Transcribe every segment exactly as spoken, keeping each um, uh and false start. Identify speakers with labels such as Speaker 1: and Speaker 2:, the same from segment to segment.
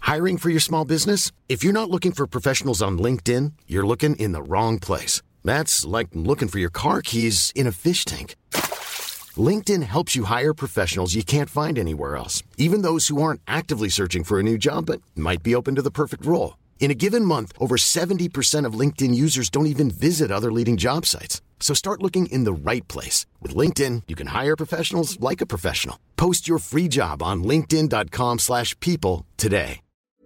Speaker 1: Hiring for your small business? If you're not looking for professionals on LinkedIn, you're looking in the wrong place. That's like looking for your car keys in a fish tank. LinkedIn helps you hire professionals you can't find anywhere else, even those who aren't actively searching for a new job but might be open to the perfect role. In a given month, over seventy percent of LinkedIn users don't even visit other leading job sites. So start looking in the right place. With LinkedIn, you can hire professionals like a professional. Post your free job on linkedin.com slash people today.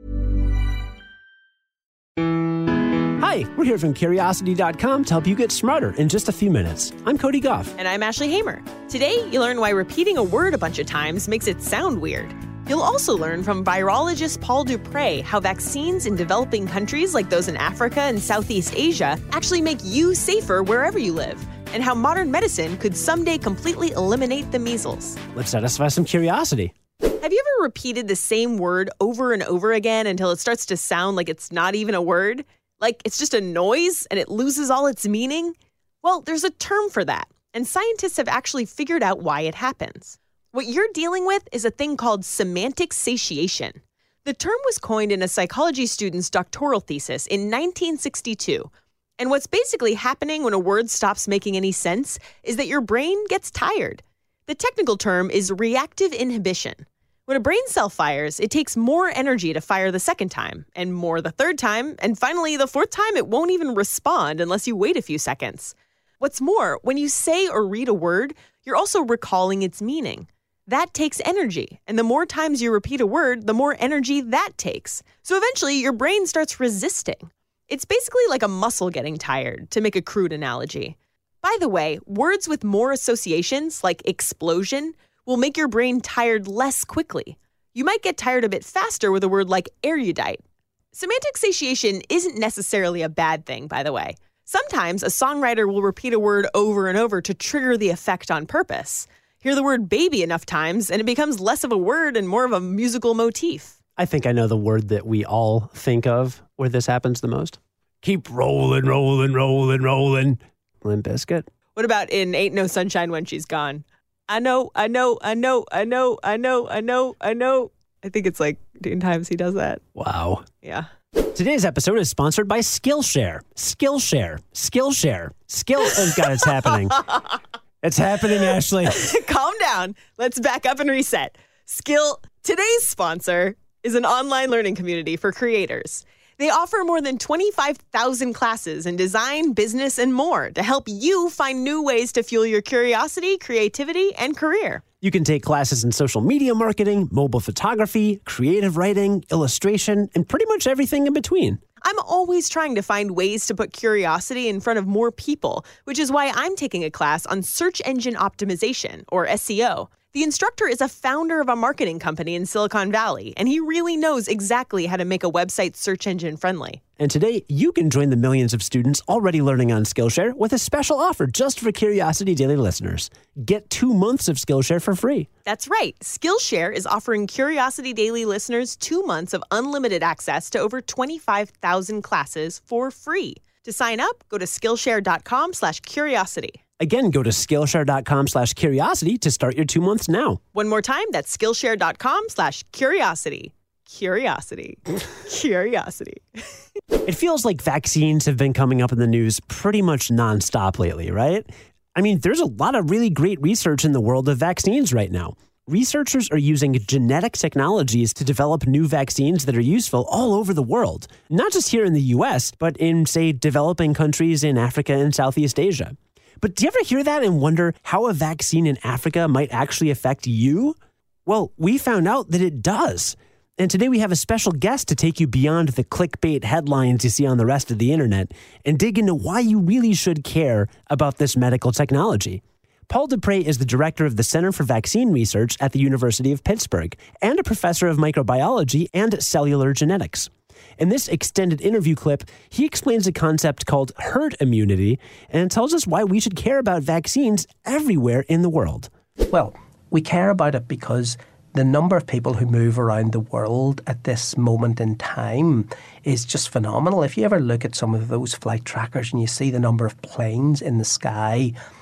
Speaker 2: Hi, we're here from Curiosity dot com to help you get smarter in just a few minutes. I'm Cody Goff.
Speaker 3: And I'm Ashley Hamer. Today, you learn why repeating a word a bunch of times makes it sound weird. You'll also learn from virologist Paul Dupré how vaccines in developing countries like those in Africa and Southeast Asia actually make you safer wherever you live, and how modern medicine could someday completely eliminate the measles.
Speaker 2: Let's satisfy some curiosity.
Speaker 3: Have you ever repeated the same word over and over again until it starts to sound like it's not even a word? Like it's just a noise and it loses all its meaning? Well, there's a term for that, and scientists have actually figured out why it happens. What you're dealing with is a thing called semantic satiation. The term was coined in a psychology student's doctoral thesis in nineteen sixty-two. And what's basically happening when a word stops making any sense is that your brain gets tired. The technical term is reactive inhibition. When a brain cell fires, it takes more energy to fire the second time, and more the third time, and finally the fourth time it won't even respond unless you wait a few seconds. What's more, when you say or read a word, you're also recalling its meaning. That takes energy, and the more times you repeat a word, the more energy that takes. So eventually, your brain starts resisting. It's basically like a muscle getting tired, to make a crude analogy. By the way, words with more associations, like explosion, will make your brain tired less quickly. You might get tired a bit faster with a word like erudite. Semantic satiation isn't necessarily a bad thing, by the way. Sometimes a songwriter will repeat a word over and over to trigger the effect on purpose. Hear the word baby enough times, and it becomes less of a word and more of a musical motif.
Speaker 2: I think I know the word that we all think of where this happens the most. Keep rolling, rolling, rolling, rolling. Limp Bizkit.
Speaker 3: What about in Ain't No Sunshine When She's Gone? I know, I know, I know, I know, I know, I know, I know. I think it's like ten times he does that.
Speaker 2: Wow.
Speaker 3: Yeah.
Speaker 2: Today's episode is sponsored by Skillshare. Skillshare. Skillshare. Skill. Oh, God, it's happening. It's happening, Ashley.
Speaker 3: Calm down. Let's back up and reset. Skill. Today's sponsor is an online learning community for creators. They offer more than twenty-five thousand classes in design, business, and more to help you find new ways to fuel your curiosity, creativity, and career.
Speaker 2: You can take classes in social media marketing, mobile photography, creative writing, illustration, and pretty much everything in between.
Speaker 3: I'm always trying to find ways to put curiosity in front of more people, which is why I'm taking a class on search engine optimization, or S E O. The instructor is a founder of a marketing company in Silicon Valley, and he really knows exactly how to make a website search engine friendly.
Speaker 2: And today, you can join the millions of students already learning on Skillshare with a special offer just for Curiosity Daily listeners. Get two months of Skillshare for free.
Speaker 3: That's right. Skillshare is offering Curiosity Daily listeners two months of unlimited access to over twenty-five thousand classes for free. To sign up, go to Skillshare.com slash curiosity.
Speaker 2: Again, go to Skillshare.com slash curiosity to start your two months now.
Speaker 3: One more time, that's Skillshare.com slash curiosity. Curiosity. Curiosity.
Speaker 2: It feels like vaccines have been coming up in the news pretty much nonstop lately, right? I mean, there's a lot of really great research in the world of vaccines right now. Researchers are using genetic technologies to develop new vaccines that are useful all over the world. Not just here in the U S, but in, say, developing countries in Africa and Southeast Asia. But do you ever hear that and wonder how a vaccine in Africa might actually affect you? Well, we found out that it does. And today we have a special guest to take you beyond the clickbait headlines you see on the rest of the internet and dig into why you really should care about this medical technology. Paul Dupré is the director of the Center for Vaccine Research at the University of Pittsburgh and a professor of microbiology and cellular genetics. In this extended interview clip, he explains a concept called herd immunity and tells us why we should care about vaccines everywhere in the world.
Speaker 4: Well, we care about it because the number of people who move around the world at this moment in time is just phenomenal. If you ever look at some of those flight trackers and you see the number of planes in the sky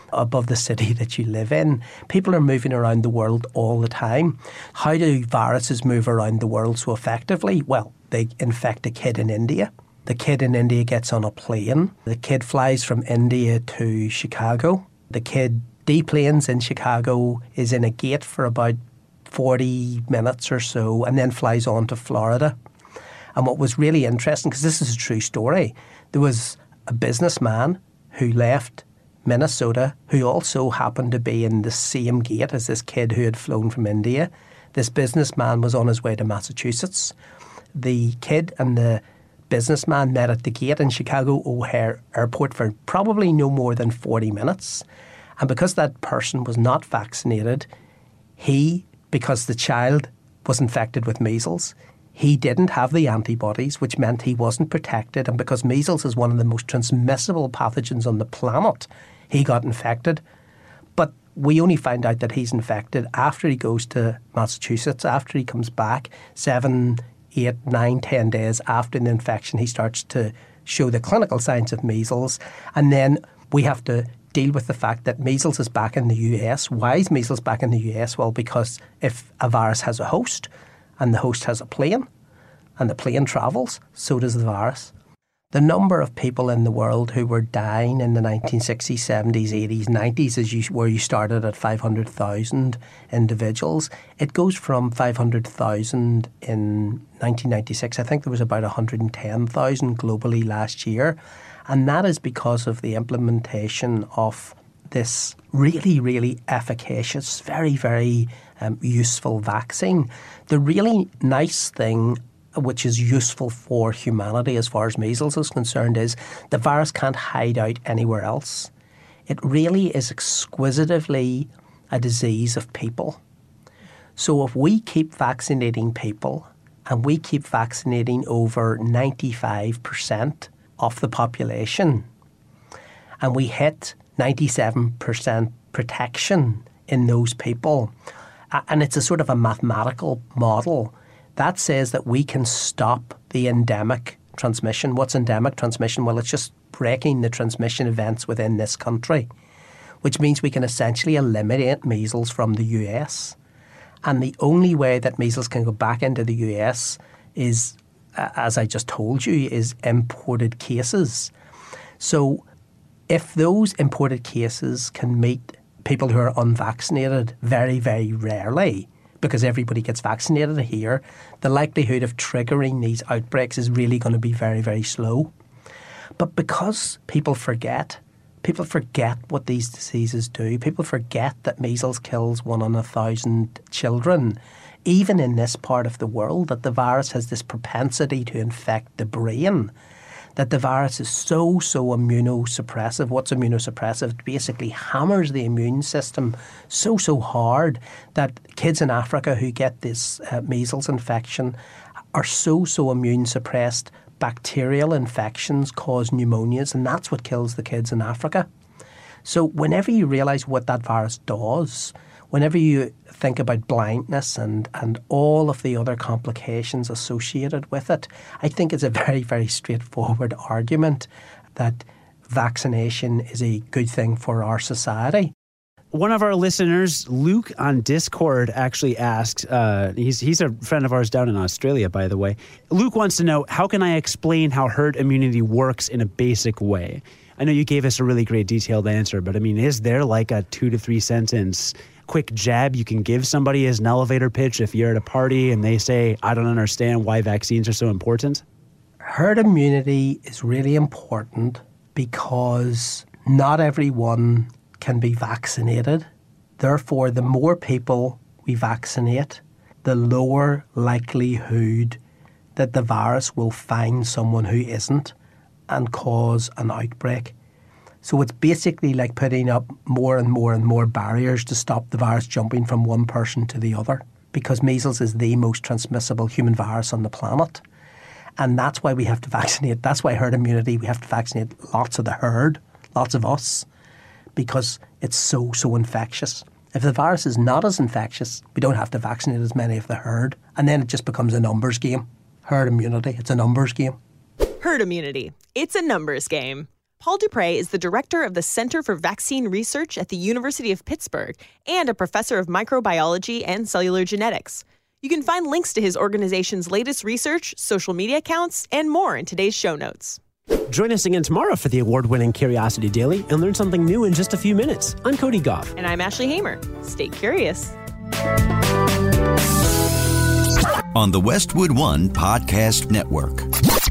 Speaker 4: above the city that you live in. People are moving around the world all the time. How do viruses move around the world so effectively? Well, they infect a kid in India. The kid in India gets on a plane. The kid flies from India to Chicago. The kid deplanes in Chicago, is in a gate for about forty minutes or so, and then flies on to Florida. And what was really interesting, because this is a true story, there was a businessman who left Minnesota who also happened to be in the same gate as this kid who had flown from India. This businessman was on his way to Massachusetts. The kid and the businessman met at the gate in Chicago O'Hare Airport for probably no more than forty minutes. And because that person was not vaccinated, he, because the child was infected with measles, he didn't have the antibodies, which meant he wasn't protected. And because measles is one of the most transmissible pathogens on the planet, he got infected. But we only find out that he's infected after he goes to Massachusetts, after he comes back, seven, eight, nine, ten days after the infection, he starts to show the clinical signs of measles. And then we have to deal with the fact that measles is back in the U S. Why is measles back in the U S? Well, because if a virus has a host and the host has a plane and the plane travels, so does the virus. The number of people in the world who were dying in the nineteen sixties, seventies, eighties, nineties, as you, where you started at five hundred thousand individuals, it goes from five hundred thousand in nineteen ninety-six. I think there was about one hundred ten thousand globally last year. And that is because of the implementation of this really, really efficacious, very, very um, useful vaccine. The really nice thing, which is useful for humanity as far as measles is concerned, is the virus can't hide out anywhere else. It really is exquisitively a disease of people. So if we keep vaccinating people, and we keep vaccinating over ninety-five percent of the population, and we hit ninety-seven percent protection in those people, and it's a sort of a mathematical model that says that we can stop the endemic transmission. What's endemic transmission? Well, it's just breaking the transmission events within this country, which means we can essentially eliminate measles from the U S. And the only way that measles can go back into the U S is, as I just told you, is imported cases. So if those imported cases can meet people who are unvaccinated very, very rarely, because everybody gets vaccinated here, the likelihood of triggering these outbreaks is really going to be very, very slow. But because people forget, people forget what these diseases do. People forget that measles kills one in a thousand children. Even in this part of the world, that the virus has this propensity to infect the brain, that the virus is so, so immunosuppressive. What's immunosuppressive? It basically hammers the immune system so, so hard that kids in Africa who get this uh, measles infection are so, so immune suppressed. Bacterial infections cause pneumonias, and that's what kills the kids in Africa. So whenever you realise what that virus does, whenever you think about blindness and, and all of the other complications associated with it, I think it's a very, very straightforward argument that vaccination is a good thing for our society.
Speaker 2: One of our listeners, Luke on Discord, actually asked, uh, he's, he's a friend of ours down in Australia, by the way. Luke wants to know, how can I explain how herd immunity works in a basic way? I know you gave us a really great detailed answer, but I mean, is there like a two to three sentence quick jab you can give somebody as an elevator pitch if you're at a party and they say, I don't understand why vaccines are so important?
Speaker 4: Herd immunity is really important because not everyone can be vaccinated. Therefore, the more people we vaccinate, the lower likelihood that the virus will find someone who isn't and cause an outbreak. So it's basically like putting up more and more and more barriers to stop the virus jumping from one person to the other, because measles is the most transmissible human virus on the planet. And that's why we have to vaccinate. That's why herd immunity, we have to vaccinate lots of the herd, lots of us, because it's so, so infectious. If the virus is not as infectious, we don't have to vaccinate as many of the herd. And then it just becomes a numbers game. Herd immunity, it's a numbers game.
Speaker 3: Herd immunity. It's a numbers game. Paul Dupre is the director of the Center for Vaccine Research at the University of Pittsburgh and a professor of microbiology and cellular genetics. You can find links to his organization's latest research, social media accounts, and more in today's show notes.
Speaker 2: Join us again tomorrow for the award-winning Curiosity Daily and learn something new in just a few minutes. I'm Cody Goff.
Speaker 3: And I'm Ashley Hamer. Stay curious.
Speaker 5: On the Westwood One Podcast Network.